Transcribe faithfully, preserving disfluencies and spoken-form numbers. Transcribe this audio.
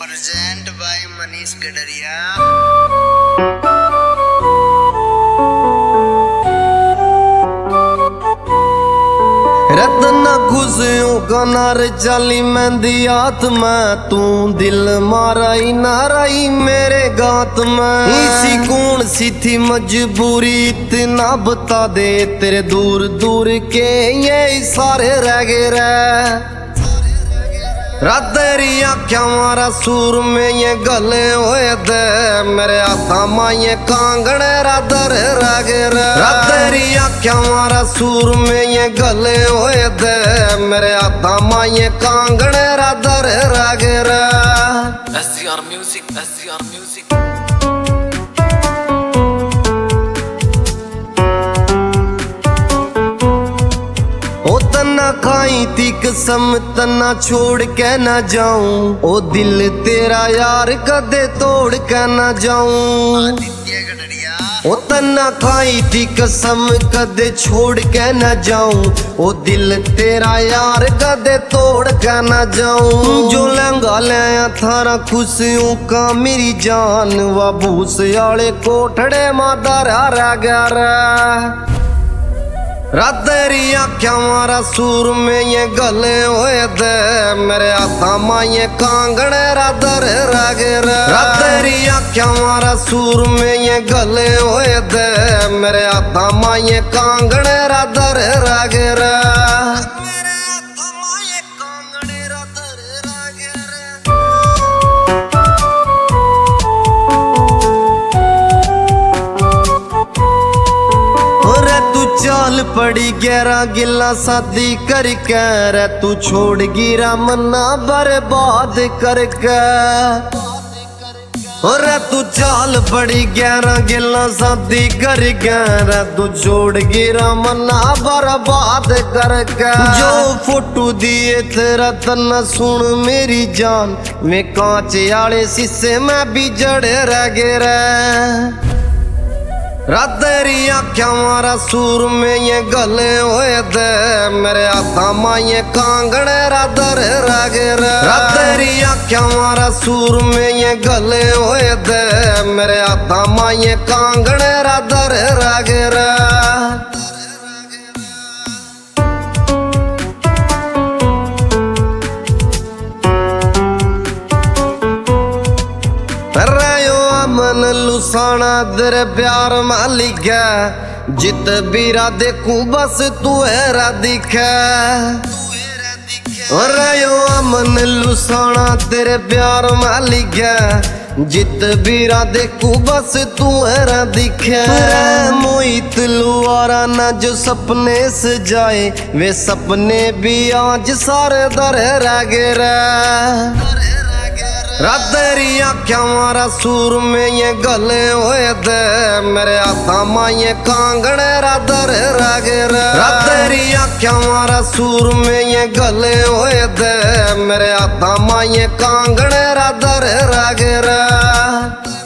Present by Manish Gadariya. रतन खुशियों का नार चाली मेहंदी हाथ में, तू दिल माराई नाराई मेरे गात में। इसी कौन सी थी मजबूरी इतना बता दे, तेरे दूर दूर के ये इशारे रह गए रे। रात तेरी आख्या मारा सूर में ये गले होए दे, मेरे हाथा मां ये कांगड़े राधर रह गए रे। रात तेरी आख्या मारा सूर में ये गले होए दे, मेरे हाथा मां ये कांगड़े राधर रह गए रे। S C R Music, S C R Music। ओ तना खाई थी कसम तना छोड़ के न जाऊं, ओ दिल तेरा यार कदे तोड़ के न जाऊं। आदित्य गडरिया। ओ तना खाई थी कसम कदे छोड़ के न जाऊं, ओ दिल तेरा यार कदे तोड़ के न जाऊं। जो लहंगा लिया थारा खुशियों का मेरी जान, वा भूस आले कोठड़े मादारा रह गया रे। रात तेरी आख्या मारा सूर में ये गले होए दे, मेरे हाथा मां ये कांगड़े राधर रह गए रे। रात तेरी आख्या मारा सूर में ये गले होए दे, मेरे हाथा मां ये कांगड़े राधर रह गए रे। मेरे हाथा मां ये कांगड़े राधर रह गए रे। चाल पड़ी गहरा गिला शादी करके रे, तू छोड़ गिरा मन्ना बर्बाद करके। और तू चाल पड़ी गहरा गिला शादी करके रे, तू छोड़ गिरा मन्ना बर्बाद करके। जो फोटो दिए तेरा तना सुन मेरी जान, मैं कांच आले शीशे में भी जड़े रह गए रे। रात तेरी आख्या मारा सूर में ये गले होए दे, मेरे हाथा मां ये कांगड़े राधर रह गए रे। रात तेरी आख्या मारा सूर में ये गले होए दे, मेरे हाथा मां ये कांगड़े राधर रह गए रे। मन लुसाना तेरे प्यार मालिक है, जित बीरा देखूं बस तू है दिखे। और मन लुसाना तेरे प्यार मालिक है, जित बीरा देखूं बस तू है दिखे। मोहित लुआरा ना जो सपने सजाए, वे सपने भी आज सारे दर रह गए रे। रात तेरी आख्या मारा सूर में ये गले होए दे, मेरे हाथा मां ये कांगड़े राधर रह गए रे। रात तेरी आख्या मारा सूर में ये गले होए दे, मेरे हाथा मां ये कांगड़े राधर रह गए रे।